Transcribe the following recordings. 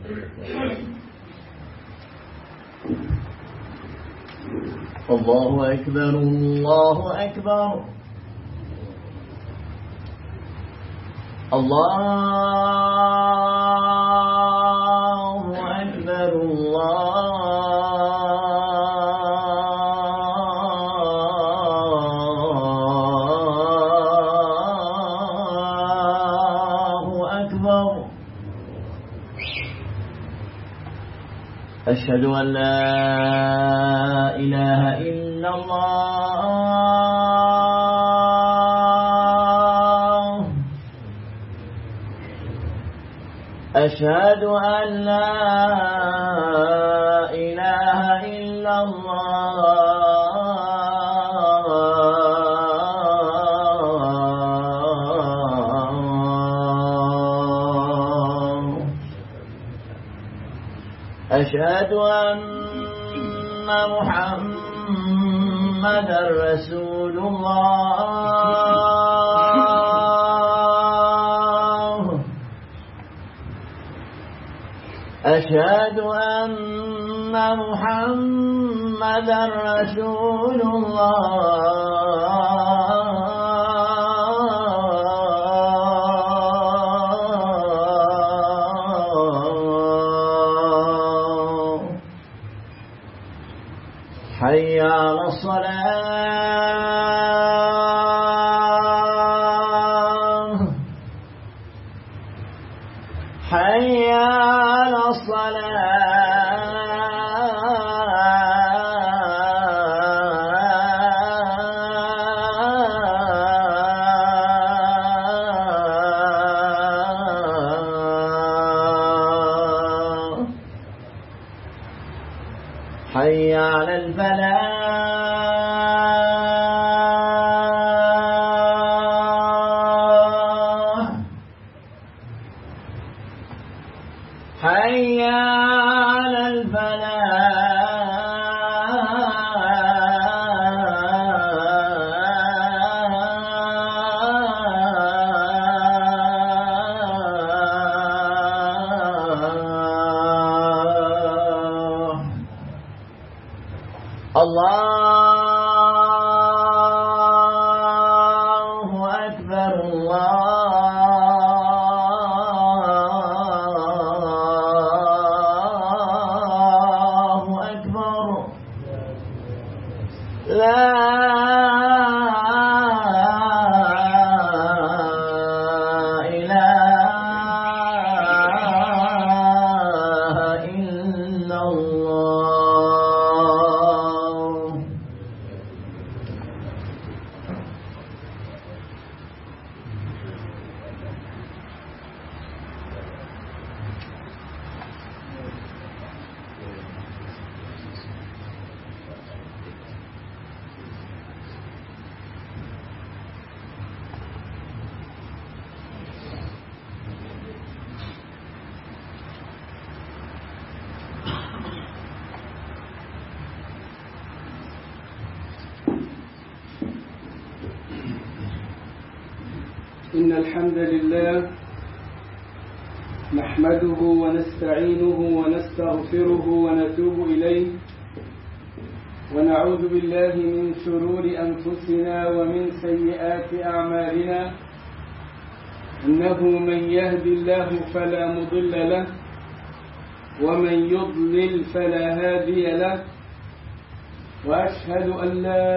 الله أكبر الله أكبر الله أكبر الله أكبر أشهد أن لا إله إلا الله أشهد أن لا إله إلا الله أشهد أن محمدا رسول الله أشهد أن محمدا رسول الله حي على الصلاة حي على الصلاة حي على الفلاح حي على الفلاح الله أكبر الله أكبر لا إله إلا الله إن الحمد لله نحمده ونستعينه ونستغفره ونتوب إليه ونعوذ بالله من شرور أنفسنا ومن سيئات أعمالنا إنه من يهد الله فلا مضل له ومن يضلل فلا هادي له وأشهد أن لا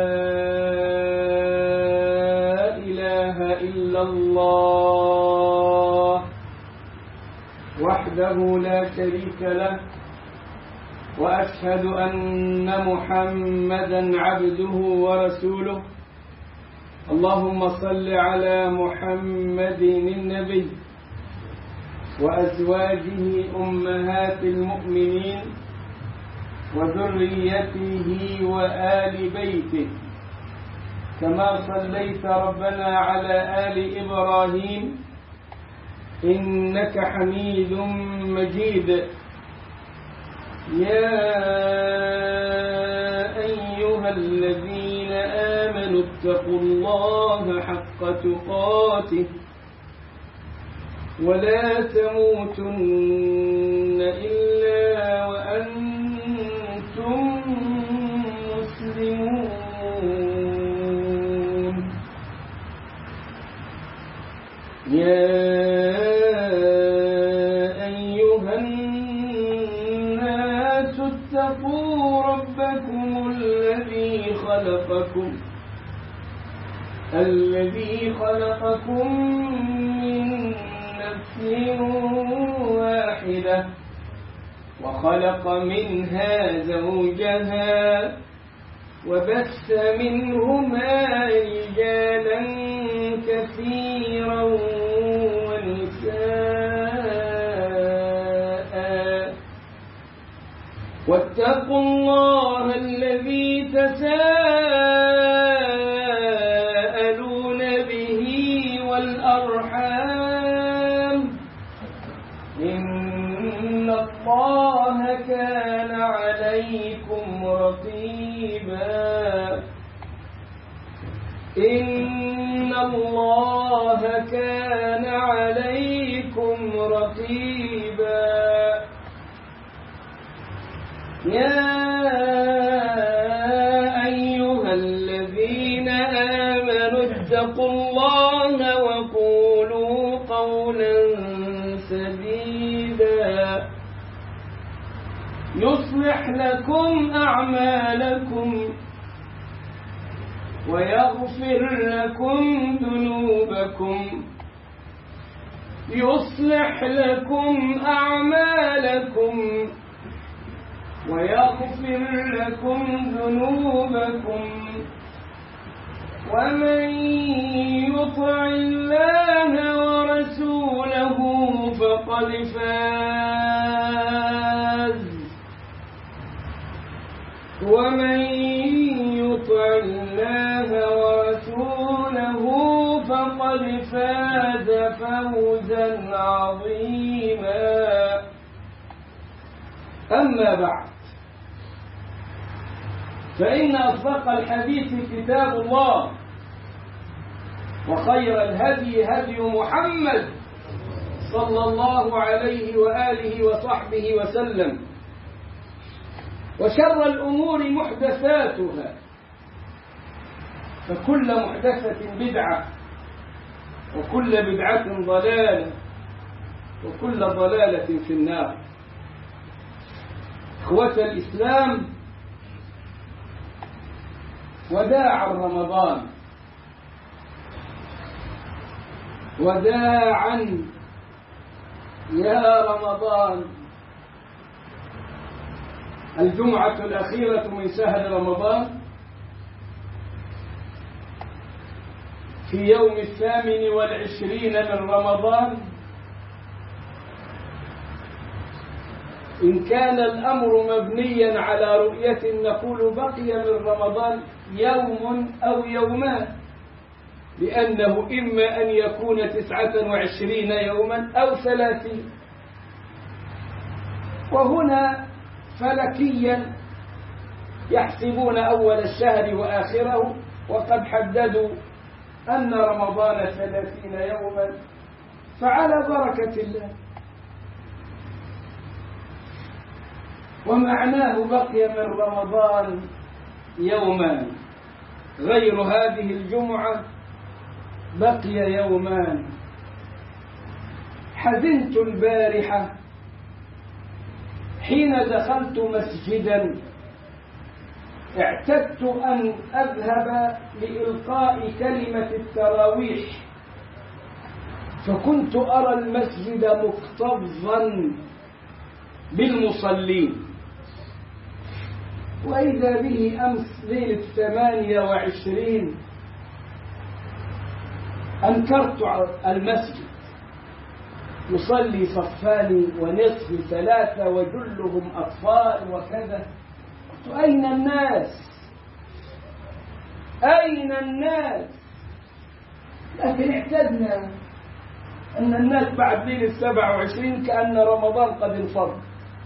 إله إلا الله وحده لا شريك له وأشهد أن محمدا عبده ورسوله اللهم صل على محمد النبي وأزواجه أمهات المؤمنين وذريته وآل بيته كما صليت ربنا على آل إبراهيم إنك حميد مجيد يا أيها الذين آمنوا اتقوا الله حق تقاته ولا تموتن واتقوا ربكم الذي خلقكم من نفس واحدة وخلق منها زوجها وبث منهما رجالا كثيرا ونساء واتقوا الله الذي تساءلون به والأرحام إن الله كان عليكم رقيبا إن الله كان عليكم رقيبا يا أيها الذين آمنوا اتقوا الله وقولوا قولا سديدا يصلح لكم أعمالكم ويغفر لكم ذنوبكم يصلح لكم أعمالكم ويغفر لكم ذنوبكم ومن يطع الله ورسوله فقد فاز ومن يطع الله ورسوله فقد فاز فوزا عظيما أما بعد فإن أصدق الحديث كتاب الله وخير الهدي هدي محمد صلى الله عليه وآله وصحبه وسلم وشر الأمور محدثاتها فكل محدثة بدعة وكل بدعة ضلالة وكل ضلالة في النار إخوة الإسلام وداعا رمضان وداعا يا رمضان الجمعة الأخيرة من شهر رمضان في يوم 28 من رمضان إن كان الأمر مبنيا على رؤية نقول بقي من رمضان يوم أو يومان لأنه إما أن يكون 29 يوما أو 30 وهنا فلكيا يحسبون أول الشهر وآخره وقد حددوا أن رمضان 30 يوما فعلى بركة الله ومعناه بقي من رمضان يومان غير هذه الجمعة بقي يومان حزنت البارحة حين دخلت مسجدا اعتدت أن أذهب لإلقاء كلمة التراويح فكنت أرى المسجد مكتظا بالمصلين وإذا به أمس ليلة 28 أنكرت المسجد يصلي صفان ونصف 3 وجلهم أطفال وكذا أين الناس أين الناس لكن اعتدنا أن الناس بعد ليلة 27 كأن رمضان قد انفض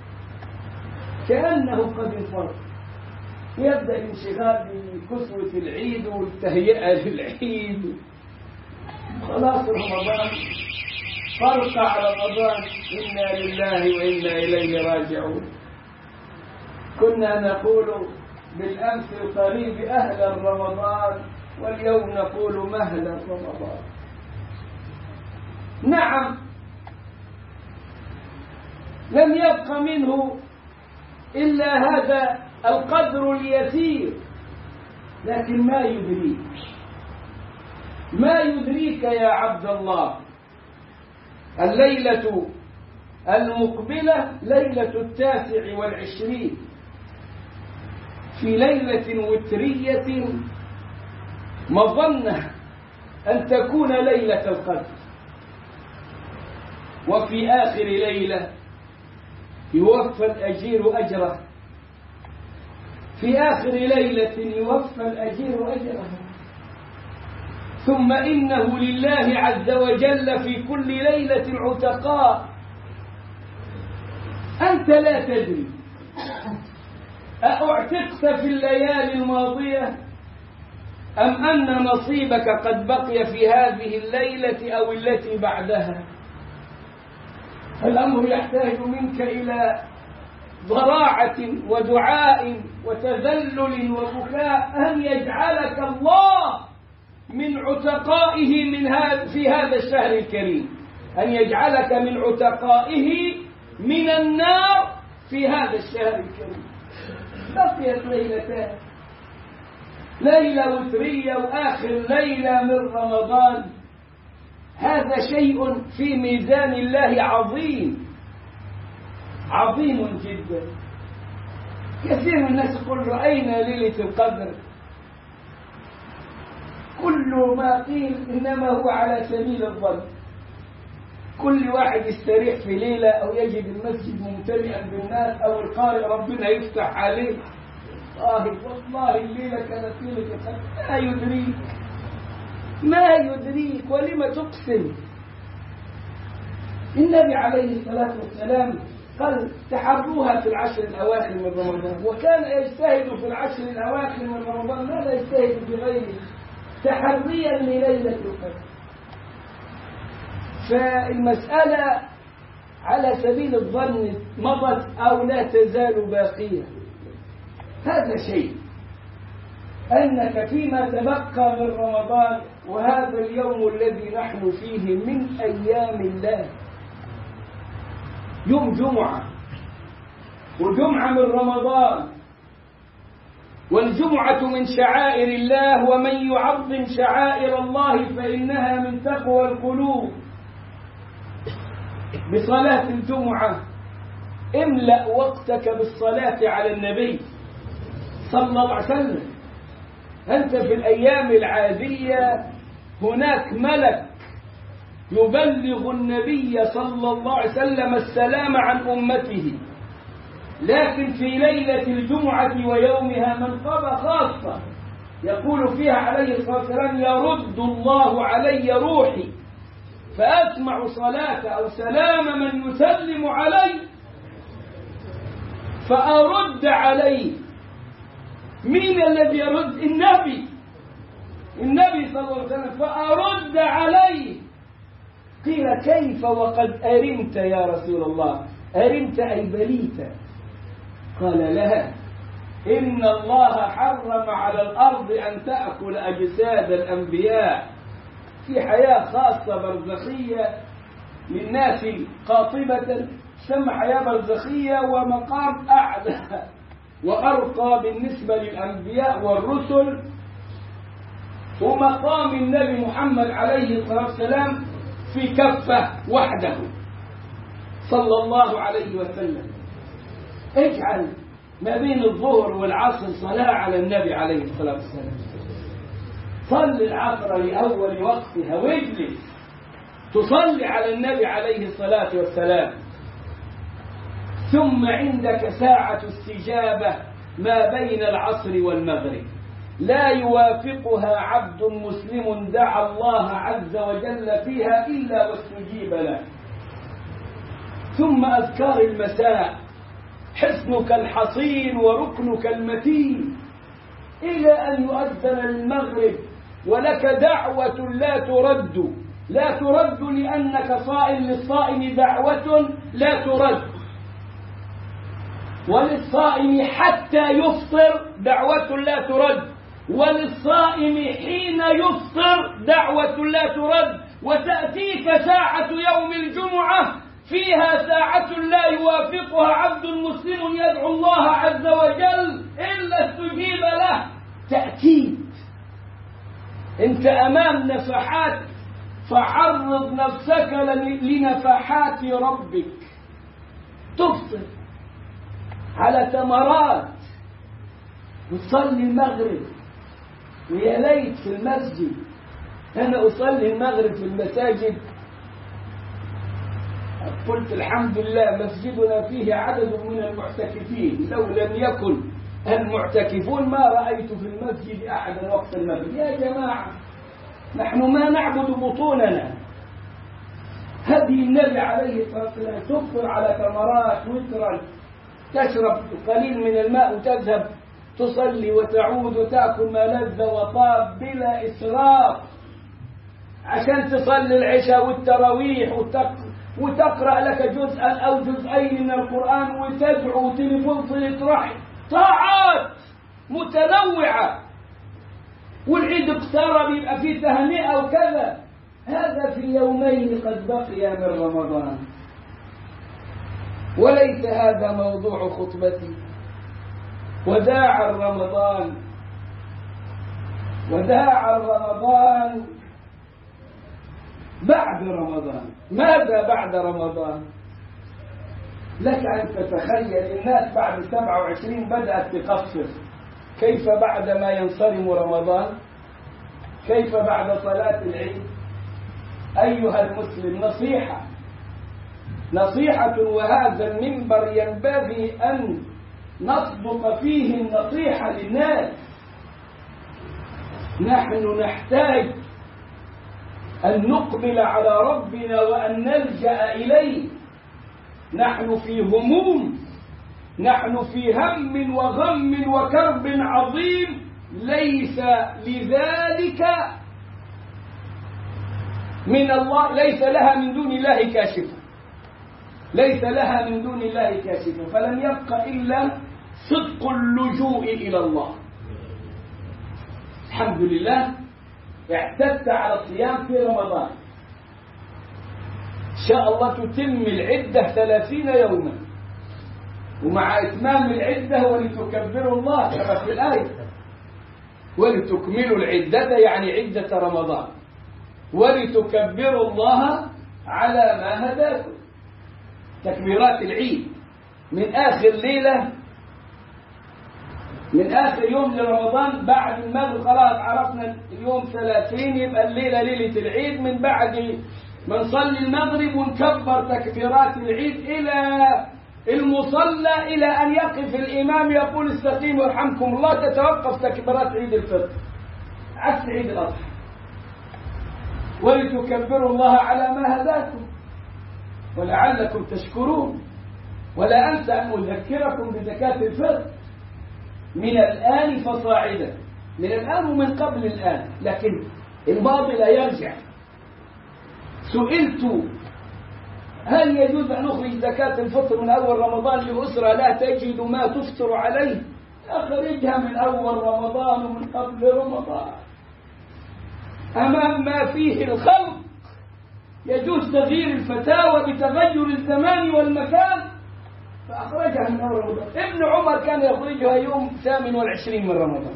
كأنه قد انفض يبدأ الانشغال بكسوة العيد والتهيئة للعيد خلاص رمضان فرقع رمضان إنا لله وإنا إليه راجعون كنا نقول بالأمس القريب أهلا رمضان واليوم نقول مهلا رمضان نعم لم يبق منه إلا هذا القدر اليسير. لكن ما يدريك يا عبد الله، الليلة المقبلة ليلة 29 في ليلة وترية مظنة أن تكون ليلة القدر، وفي آخر ليلة يوفى الأجير أجره، في آخر ليلة يوفى الأجير أجره. ثم إنه لله عز وجل في كل ليلة عتقاء. أنت لا تدري أأعتقت في الليالي الماضية أم أن نصيبك قد بقي في هذه الليلة أو التي بعدها. الأمر يحتاج منك إلى ضراعة ودعاء وتذلل وبكاء أن يجعلك الله من عتقائه في هذا الشهر الكريم، أن يجعلك من عتقائه من النار في هذا الشهر الكريم. بقيت ليلتان، ليلة وترية وآخر ليلة من رمضان. هذا شيء في ميزان الله عظيم عظيم جدا. كثير من الناس يقول رأينا ليلة القدر، كل ما قيل إنما هو على سبيل الظن. كل واحد يستريح في ليلة أو يجد المسجد ممتلئا بالناس أو القارئ ربنا يفتح عليه، والله الليلة كانت ليلة القدر. ما يدريك ولم تقسم. النبي عليه الصلاة والسلام قال تحروها في العشر الأواخر من رمضان، وكان يجتهد في العشر الأواخر من رمضان ما لا يجتهد في غيره تحريا لليلة القدر. فالمسألة على سبيل الظن مضت أو لا تزال باقية. هذا شيء، أنك فيما تبقى من رمضان، وهذا اليوم الذي نحن فيه من أيام الله يوم جمعة، وجمعة من رمضان، والجمعة من شعائر الله، ومن يعظم شعائر الله فإنها من تقوى القلوب. بصلاة الجمعة املأ وقتك بالصلاة على النبي صلى الله عليه وسلم. أنت في الأيام العادية هناك ملك يبلغ النبي صلى الله عليه وسلم السلام عن أمته، لكن في ليلة الجمعة ويومها منقبة خاصة يقول فيها عليه الصلاة والسلام يرد الله علي روحي فأسمع صلاة أو سلام من يسلم علي فأرد عليه. مين الذي يرد؟ النبي صلى الله عليه وسلم. فأرد عليه. قيل كيف وقد أرمت يا رسول الله؟ أرمت أي بليت؟ قال لها إن الله حرم على الأرض أن تأكل أجساد الأنبياء في حياة خاصة برزخية للناس قاطبة، تسمى حياة برزخية ومقام أعلى وأرقى بالنسبة للأنبياء والرسل، ومقام النبي محمد عليه الصلاة والسلام في كفة وحده صلى الله عليه وسلم. اجعل ما بين الظهر والعصر صلاة على النبي عليه الصلاة والسلام. صل العصر لأول وقتها واجلس تصلي على النبي عليه الصلاة والسلام. ثم عندك ساعة استجابة ما بين العصر والمغرب لا يوافقها عبد مسلم دعا الله عز وجل فيها إلا واستجيب له. ثم أذكار المساء حصنك الحصين وركنك المتين إلى أن يؤذن المغرب ولك دعوة لا ترد لأنك صائم، للصائم دعوة لا ترد، وللصائم حتى يفطر دعوة لا ترد، وللصائم حين يفطر دعوة لا ترد. وتأتيك ساعة يوم الجمعة فيها ساعة لا يوافق يطيقها عبد مسلم يدعو الله عز وجل إلا استجيب له. تأكيد. أنت أمام نفحات، فعرض نفسك لنفحات ربك. تفطر على تمرات وتصلي المغرب، ويا ليت في المسجد. أنا أصلي المغرب في المساجد، قلت الحمد لله مسجدنا فيه عدد من المعتكفين، لو لم يكن المعتكفون ما رأيت في المسجد أحدا وقت المغرب. يا جماعة نحن ما نعبد بطوننا. هدي النبي عليه الصلاة والسلام تفطر على تمرات وترا، تشرب قليل من الماء وتذهب تصلي وتعود وتأكل ما لذ وطاب بلا إسراف، عشان تصلي العشاء والتراويح وتقرأ لك جزءا أو جزئين من القرآن وتدعو وتلفون صلة رحم. طاعات متنوعة. والعيد اقترب يبقى فيه تهنئة وكذا. هذا في يومين قد بقي من رمضان. وليس هذا موضوع خطبتي. وداع رمضان، وداع رمضان. بعد رمضان ماذا بعد رمضان؟ لك أن تتخيل الناس بعد 27 بدأت تقصر. كيف بعد ما ينصرم رمضان؟ كيف بعد صلاة العيد؟ أيها المسلم، نصيحة، وهذا المنبر ينبغي أن نصدق فيه النصيحة للناس. نحن نحتاج أن نقبل على ربنا وأن نلجأ إليه. نحن في هموم، نحن في هم وغم وكرب عظيم، ليس لذلك من الله، ليس لها من دون الله كاشفة، ليس لها من دون الله كاشفة. فلم يبق إلا صدق اللجوء إلى الله. الحمد لله اعتدت على الصيام في رمضان، إن شاء الله تتم العدة 30 يوما، ومع إتمام العدة ولتكبروا الله كما في الآية، ولتكملوا العدة يعني عدة رمضان، ولتكبروا الله على ما هداكم. تكبيرات العيد من آخر ليلة، من آخر يوم لرمضان بعد المغرب. خلاص عرفنا اليوم 30 يبقى الليلة ليلة العيد. من بعد ما نصلي المغرب ونكبر تكبيرات العيد إلى المصلى، إلى أن يقف الإمام يقول استقيموا يرحمكم الله، تتوقف تكبيرات عيد الفطر عكس عيد الأضحى. ولتكبروا الله على ما هداكم ولعلكم تشكرون. ولا أنسى أن أذكركم بزكاة الفطر من الآن فصاعدا، من الآن ومن قبل الآن، لكن الماضي لا يرجع. سئلت هل يجوز أن أخرج زكاة الفطر من أول رمضان لأسرة لا تجد ما تفطر عليه؟ أخرجها من أول رمضان ومن قبل رمضان. أمام ما فيه الخلق يجوز تغيير الفتاوى بتغير الزمان والمكان، فأخرجها من أول رمضان. ابن عمر كان يخرجها يوم 28 من رمضان،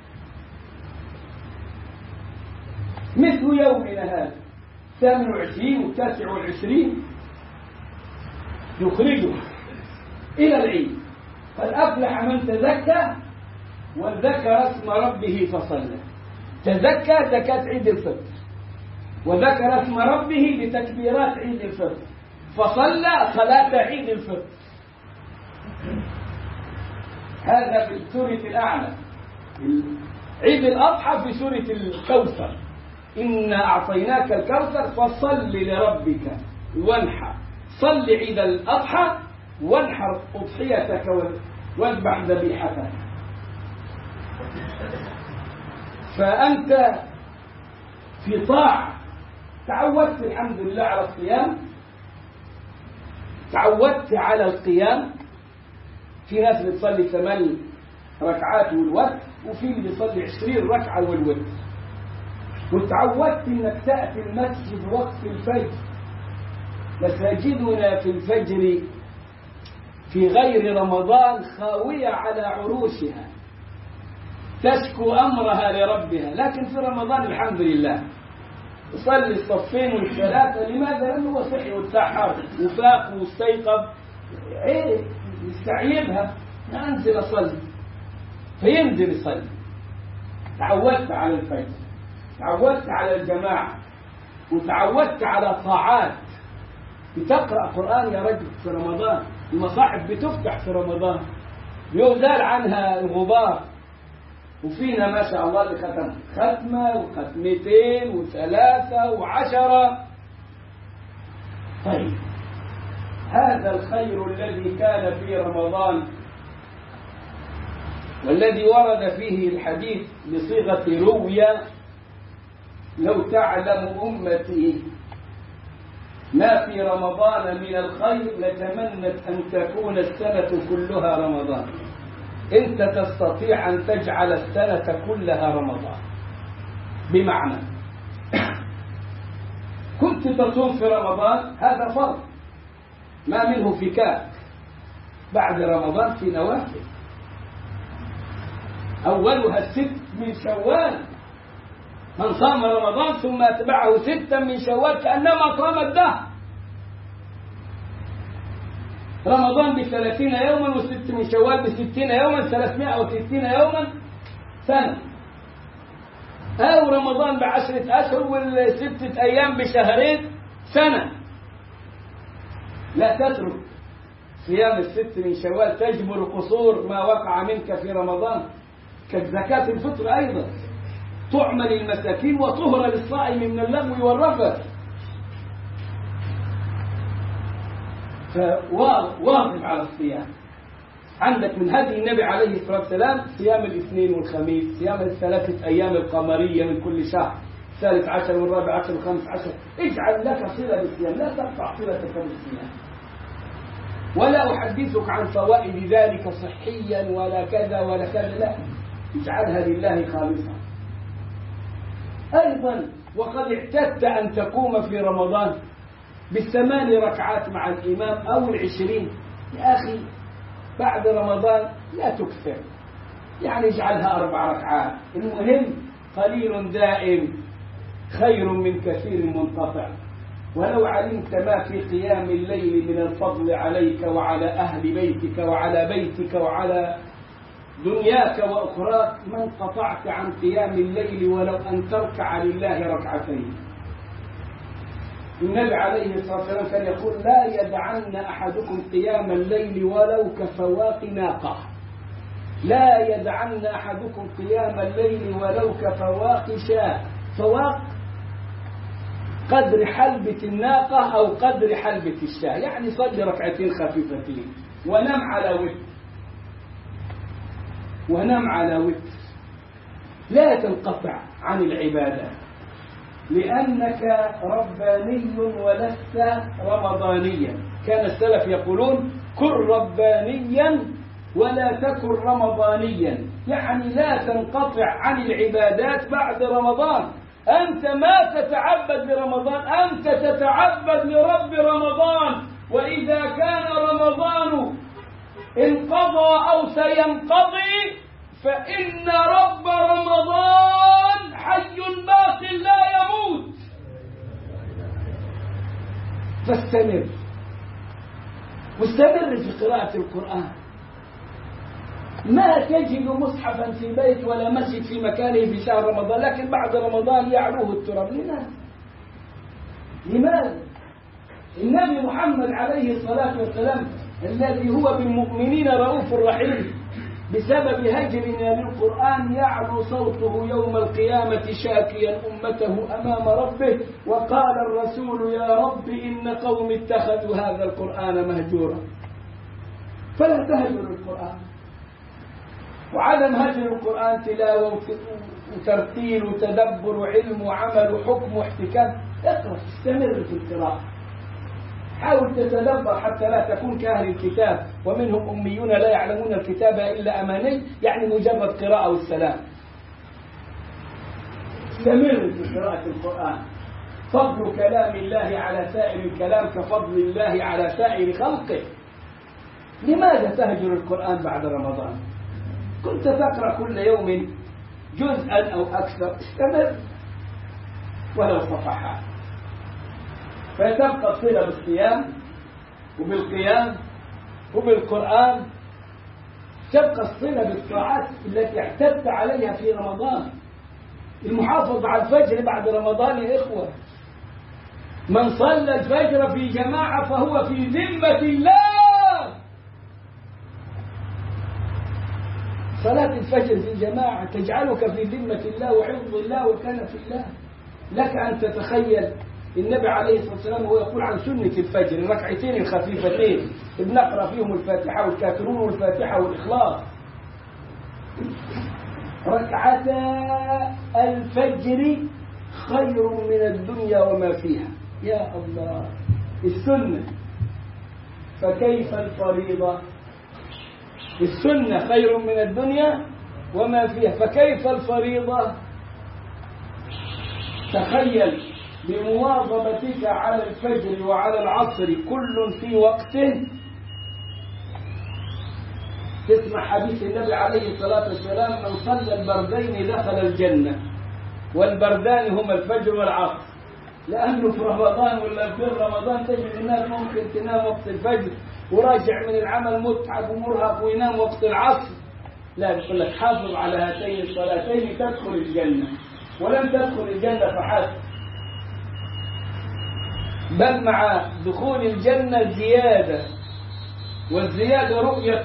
مثل يومنا هذا 28 و29 يخرجها إلى العيد. قد أفلح من تزكى وذكر اسم ربه فصلى. تزكى زكاة عيد الفطر، وذكر اسم ربه بتكبيرات عيد الفطر، فصلى صلاة عيد الفطر. هذا في سورة الأعلى. عيد الأضحى في سورة الكوثر، إنا أعطيناك الكوثر فصل لربك وانحر. صل عيد الأضحى وانحر أضحيتك واذبح ذبيحتك. فأنت في طاعة، تعودت الحمد لله على الصيام، تعودت على القيام. في ناس بتصلي 8 ركعات والوتر، وفي اللي بيصلي 20 ركعة والوتر. وتعودت انك تأتي المسجد وقت الفجر. مساجدنا في الفجر في غير رمضان خاوية على عروشها تشكو أمرها لربها، لكن في رمضان الحمد لله يصلي الصفين والثلاثة. لماذا؟ لأنه هو صحي وتسحر وفاق واستيقظ، يستعيبها أنزل أصلي، فينزل يصلي. تعودت على الفجر، تعودت على الجماعة، وتعودت على طاعات. بتقرأ قرآن يا رجل في رمضان، المصاحف بتفتح في رمضان، يزال عنها الغبار. وفينا ما شاء الله اللي ختم ختمة وختمتين وثلاثة وعشرة. طيب هذا الخير الذي كان في رمضان والذي ورد فيه الحديث بصيغة روية: لو تعلم أمتي ما في رمضان من الخير لتمنت أن تكون السنة كلها رمضان. أنت تستطيع أن تجعل السنة كلها رمضان، بمعنى كنت تصوم في رمضان، هذا فرض ما منه فكاك. بعد رمضان في نوافل، أولها 6 من شوال، من صام رمضان ثم أتبعه 6 من شوال كأنما صام الدهر. رمضان ب30 يوما و6 من شوال ب60 يوما، 360 يوما سنة. أو رمضان ب10 أشهر وال6 أيام بشهرين سنة. لا تترك صيام 6 من شوال تجبر قصور ما وقع منك في رمضان، كزكاة الفطر أيضا، طعما للمساكين وطهرا للصائم من اللغو والرفث. فواظب على الصيام. عندك من هدي النبي عليه الصلاة والسلام صيام الاثنين والخميس، صيام ال3 أيام القمرية من كل شهر، 13 والرابع عشر والخامس عشر. اجعل لك صلة بالصيام، لا تقطع صلتك بالصيام. ولا أحدثك عن فوائد ذلك صحيا ولا كذا ولا كذا، لا، اجعلها لله خالصا. أيضا وقد اعتدت أن تقوم في رمضان ب8 ركعات مع الإمام أو 20. يا أخي بعد رمضان لا تكثر، يعني اجعلها 4 ركعات. المهم قليل دائم خير من كثير منقطع. ولو علمت ما في قيام الليل من الفضل عليك وعلى أهل بيتك وعلى بيتك وعلى دنياك وأخراك ما انقطعت عن قيام الليل ولو أن تركع لله ركعتين. النبي عليه الصلاة والسلام كان يقول: لا يدعن أحدكم قيام الليل ولو كفواق ناقة. لا يدعن أحدكم قيام الليل ولو كفواق شاة. فواق قدر حلبة الناقة أو قدر حلبة الشاة، يعني صلي ركعتين خفيفتين ونم على وتر، ونم على وتر. لا تنقطع عن العبادة، لأنك رباني ولست رمضانيا. كان السلف يقولون: كن ربانيا ولا تكن رمضانيا، يعني لا تنقطع عن العبادات بعد رمضان. أنت ما تتعبد برمضان، أنت تتعبد لرب رمضان. وإذا كان رمضان انقضى أو سينقضي فإن رب رمضان حي باق لا يموت. فاستمر، واستمر في قراءة القرآن. ما تجد مصحفا في بيت ولا مسجد في مكانه في شهر رمضان، لكن بعد رمضان يعلوه التراب. لماذا؟ النبي محمد عليه الصلاة والسلام الذي هو بالمؤمنين رؤوف رحيم، بسبب هجرنا للقرآن يعلو صوته يوم القيامة شاكيا أمته أمام ربه. وقال الرسول: يا رب إن قوم اتخذوا هذا القرآن مهجورا. فلا تهجر القرآن. وعدم هجر القرآن تلاوة وترتيل وتدبر وعلم وعمل وحكم واحتكام. اقرأ، استمر في القراءة، حاول تتدبر حتى لا تكون كأهل الكتاب، ومنهم أميون لا يعلمون الكتاب إلا أماني، يعني مجرد قراءة والسلام. استمر في قراءة القرآن. فضل كلام الله على سائر الكلام كفضل الله على سائر خلقه. لماذا تهجر القرآن بعد رمضان؟ كنت تقرأ كل يوم جزءا أو أكثر، استمر ولو صفحات، فتبقى الصلة بالصيام وبالقيام وبالقرآن، تبقى الصلة بالطاعات التي اعتدت عليها في رمضان. المحافظة على الفجر بعد رمضان يا إخوة، من صلى الفجر في جماعة فهو في ذمة الله. صلاة الفجر في جماعة تجعلك في ذمة الله وحفظ الله وكان في الله. لك أن تتخيل النبي عليه الصلاة والسلام وهو يقول عن سنة الفجر الركعتين الخفيفتين بنقرأ فيهم الفاتحة والكافرون والفاتحة والإخلاص. ركعتا الفجر خير من الدنيا وما فيها. يا الله، السنة، فكيف الفريضة؟ السنة خير من الدنيا وما فيها، فكيف الفريضة؟ تخيل بمواظبتك على الفجر وعلى العصر كل في وقته. تسمع حديث النبي عليه الصلاة والسلام: من صلى البردين دخل الجنة. والبردان هما الفجر والعصر، لأنه في رمضان ولا في رمضان تجد الناس ممكن تنام وقت الفجر وراجع من العمل متعب ومرهق وينام وقت العصر. لا، يقول لك حافظ على هاتين الصلاتين تدخل الجنة. ولم تدخل الجنة فحسب، بل مع دخول الجنة زيادة، والزيادة رؤية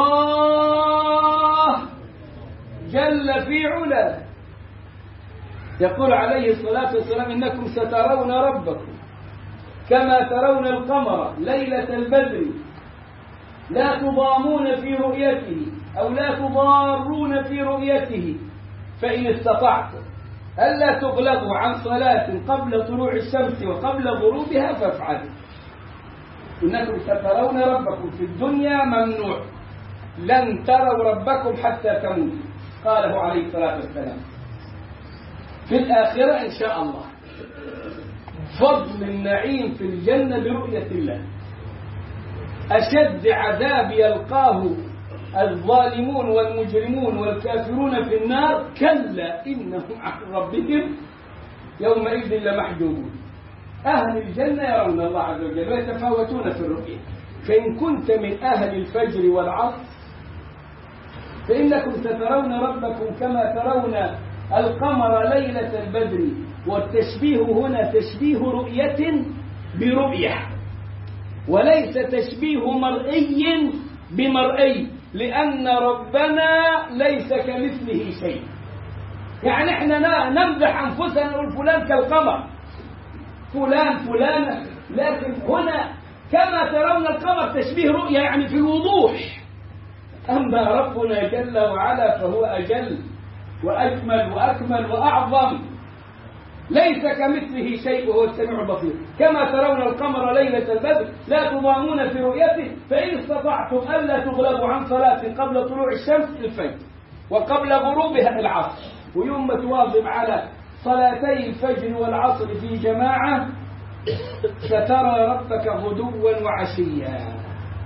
الله جل في علا. يقول عليه الصلاة والسلام: إنكم سترون ربكم كما ترون القمر ليلة البدر لا تضامون في رؤيته أو لا تضارون في رؤيته، فإن استطعتم ألا تغلبوا عن صلاة قبل طلوع الشمس وقبل غروبها فافعلوا. إنكم سترون ربكم في الدنيا ممنوع، لن تروا ربكم حتى تموتوا، قاله عليه الصلاة والسلام. في الآخرة إن شاء الله فضل النعيم في الجنة برؤية الله. أشد عذاب يلقاه الظالمون والمجرمون والكافرون في النار كلا إنهم عن ربهم يومئذ لمحجوبون. أهل الجنة يرون الله عز وجل ويتفاوتون في الرؤية. فإن كنت من أهل الفجر والعصر فإنكم سترون ربكم كما ترون القمر ليلة البدر. والتشبيه هنا تشبيه رؤية برؤية، وليس تشبيه مرئي بمرئي، لأن ربنا ليس كمثله شيء. يعني احنا نمدح أنفسنا نقول فلان كالقمر، فلان فلانة، لكن هنا كما ترون القمر تشبيه رؤية يعني في الوضوح. أما ربنا جل وعلا فهو أجل وأجمل وأكمل وأعظم، ليس كمثله شيء وهو السميع البصير. كما ترون القمر ليلة البدر لا تضامون في رؤيته، فإن استطعتم ألا تغلبوا عن صلاة قبل طلوع الشمس الفجر وقبل غروبها العصر. ويوم تواظب على صلاتي الفجر والعصر في جماعة سترى ربك غدوا وعشيا.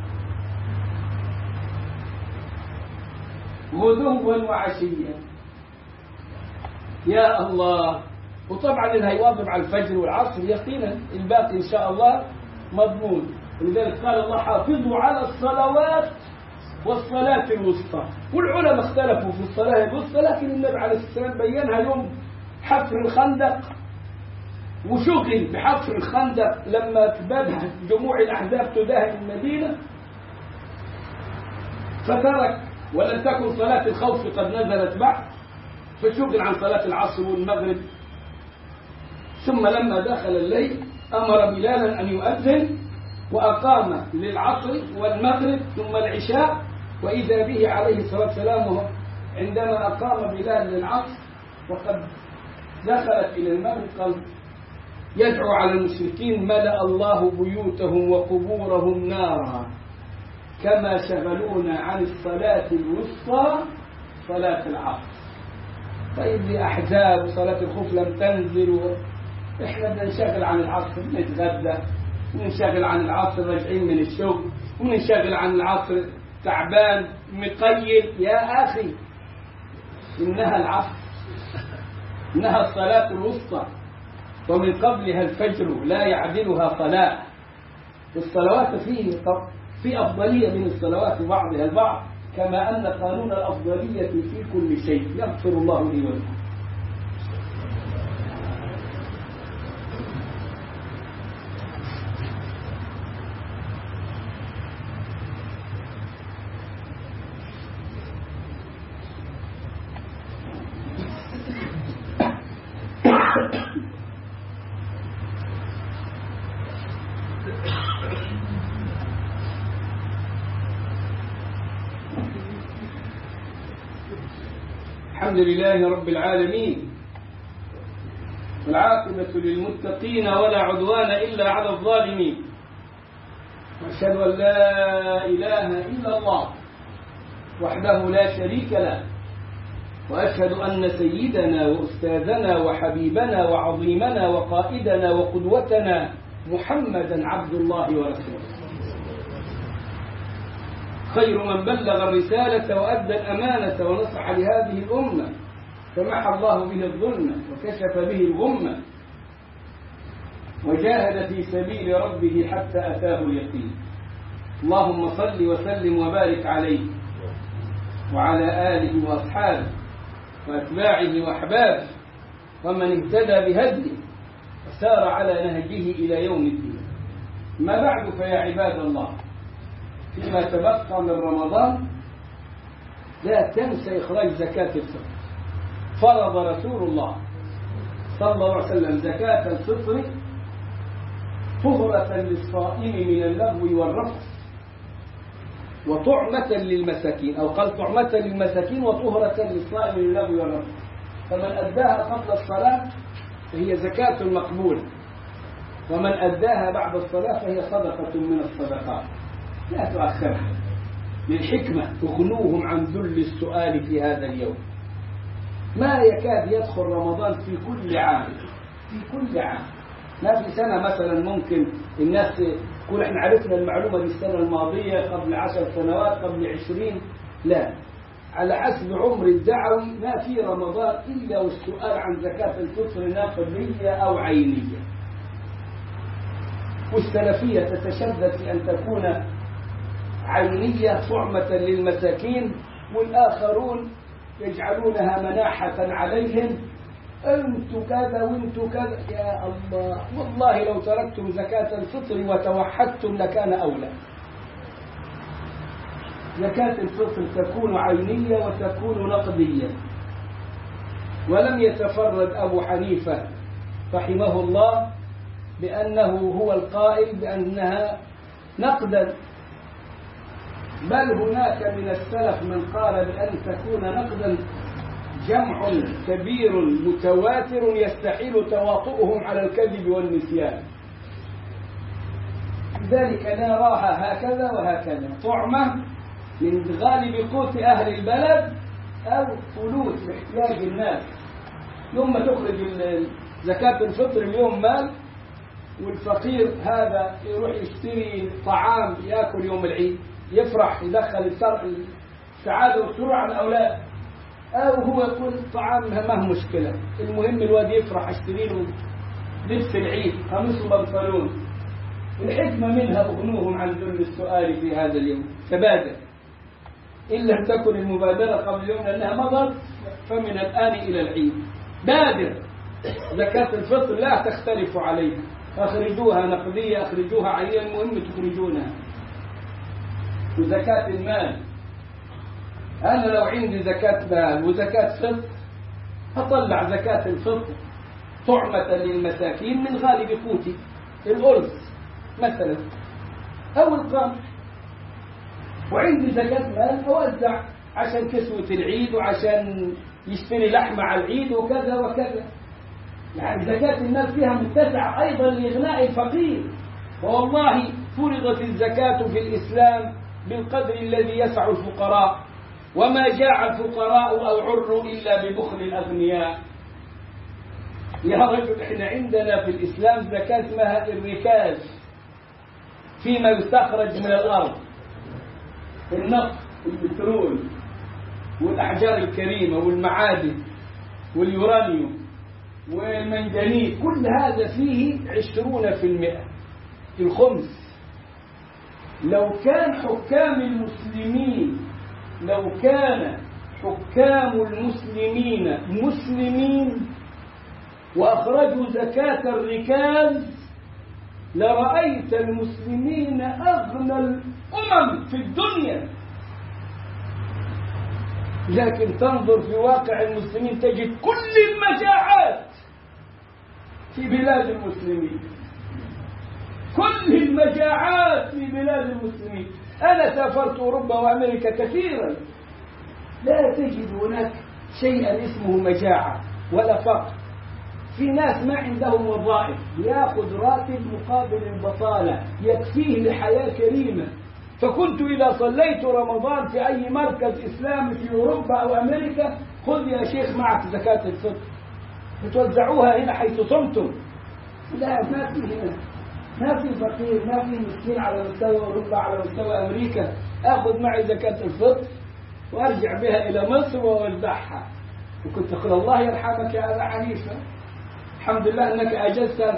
غدوا وعشيا، يا الله. وطبعا اللي هيواظب على الفجر والعصر يقينا الباقي إن شاء الله مضمون. ولذلك قال الله: حافظوا على الصلوات والصلاة الوسطى. والعلماء اختلفوا في الصلاة الوسطى، لكن النبي عليه الصلاة والسلام بينها يوم حفر الخندق، وشغل بحفر الخندق لما بدأ جموع الأحزاب تداهم المدينة فترك، ولم تكن صلاة الخوف قد نزلت بعد، فشغل عن صلاة العصر والمغرب. ثم لما دخل الليل أمر بلالا أن يؤذن، وأقام للعصر والمغرب ثم العشاء. وإذا به عليه الصلاة والسلام عندما أقام بلال للعصر وقد دخلت إلى المغرب قال: يدعو على المشركين: ملأ الله بيوتهم وقبورهم نارا كما شغلونا عن الصلاة الوسطى صلاة العصر. طيب دي أحزاب وصلاة الخوف لم تنزل، إحنا بننشغل عن العصر، بنتغدى وننشغل عن العصر راجعين من الشغل، وننشغل عن العصر تعبان مقيل. يا أخي إنها العصر، إنها الصلاة الوسطى، ومن قبلها الفجر لا يعدلها صلاة. الصلوات في أفضلية من الصلوات بعضها البعض، كما أن قانون الأفضلية في كل شيء. يغفر الله لي ولكم. الحمد لله رب العالمين، والعاقبة للمتقين ولا عدوان إلا على الظالمين، وأشهد أن لا إله إلا الله وحده لا شريك له، وأشهد أن سيدنا وأستاذنا وحبيبنا وعظيمنا وقائدنا وقدوتنا محمدا عبد الله ورسوله، خير من بلغ الرسالة وأدى الأمانة ونصح لهذه الأمة، فمحى الله به الظلم وكشف به الغمة، وجاهد في سبيل ربه حتى أتاه اليقين. اللهم صل وسلم وبارك عليه وعلى آله وأصحابه وأتباعه وأحبابه ومن اهتدى بهديه وسار على نهجه إلى يوم الدين. ما بعد، فيا عباد الله، فيما تبقى من رمضان لا تنسى إخراج زكاة الفطر. فرض رسول الله صلى الله عليه وسلم زكاة الفطر طهرة للصائم من اللغو والرفث وطعمة للمساكين، أو قال طعمة للمساكين وطهرة للصائم من اللغو والرفث. فمن أداها قبل الصلاة فهي زكاة مقبولة، ومن أداها بعد الصلاة فهي صدقة من الصدقات لا تؤخرها. للحكمة تغنوهم عن ذل السؤال في هذا اليوم. ما يكاد يدخل رمضان في كل عام، في كل عام. ما في سنة مثلا ممكن الناس تقول احنا عرفنا المعلومة دي السنة الماضية قبل 10 سنوات قبل 20. لا، على حسب عمر الدعوي ما في رمضان إلا والسؤال عن زكاة الفطر نقدية أو عينية. والسلفية تتشدد في أن تكون عينية طعمة للمساكين، والآخرون يجعلونها مناحة عليهم، أنتوا كذا وأنتوا كذا. يا الله، والله لو تركتم زكاة الفطر وتوحدتم لكان أولى. زكاة الفطر تكون عينية وتكون نقدية. ولم يتفرد أبو حنيفة رحمه الله بأنه هو القائل بأنها نقدا، بل هناك من السلف من قال بأن تكون نقدا جمع كبير متواتر يستحيل تواطؤهم على الكذب والنسيان. لذلك نراها هكذا وهكذا، طعمة من غالب قوت أهل البلد أو فلوس احتياج الناس. يوم ما تخرج زكاة الفطر اليوم مال، والفقير هذا يروح يشتري طعام يأكل يوم العيد، يفرح يدخل السعادة والسرور على الأولاد، أو هو يقول طعام ما مشكلة، المهم الواد يفرح اشتري له لبس العيد قميص وبنطلون. الحكمة منها أغنوهم عن ذل السؤال في هذا اليوم. فبادر، إن لم تكن المبادرة قبل اليوم لأنها مضت، فمن الآن إلى العيد بادر. زكاة الفطر لا تختلف عليها، أخرجوها نقدية أخرجوها عينية، المهم تخرجونها. وزكاة المال، أنا لو عندي زكاة مال وزكاة فطر أطلع زكاة الفطر طعمة للمساكين من غالب قوتي، الأرز مثلا أو القمح، وعندي زكاة مال أوزع عشان كسوة العيد وعشان يشتري لحمة على العيد وكذا وكذا. يعني زكاة المال فيها متسع أيضا لإغناء الفقير. والله فرضت الزكاة في الإسلام بالقدر الذي يسع الفقراء، وما جاع الفقراء أو عروا إلا ببخل الأغنياء. يا رجل، إحنا عندنا في الإسلام زكاة اسمها الركاز. فيما يستخرج من الأرض، النفط والبترول والأحجار الكريمة والمعادن واليورانيوم والمنجنيق، كل هذا فيه 20%، الخمس. لو كان حكام المسلمين مسلمين وأخرجوا زكاة الركاز لرأيت المسلمين أغنى الأمم في الدنيا. لكن تنظر في واقع المسلمين تجد كل المجاعات في بلاد المسلمين، كل المجاعات في بلاد المسلمين. أنا سافرت أوروبا وأمريكا كثيرا، لا تجد هناك شيئا اسمه مجاعة ولا فقر. في ناس ما عندهم وظائف، يأخذ راتب مقابل البطالة يكفيه لحياة كريمة. فكنت إذا صليت رمضان في أي مركز إسلامي في أوروبا أو أمريكا، خذ يا شيخ معك زكاة الفطر بتوزعوها هنا حيث صمتم. لا، ما في هنا، ما في فقير، ما في مسكين على مستوى أوروبا على مستوى أمريكا. أخذ معي زكاة الفطر وأرجع بها إلى مصر وأوزعها. وكنت أقول الله يرحمك يا أبا حنيفة، الحمد لله أنك أجزت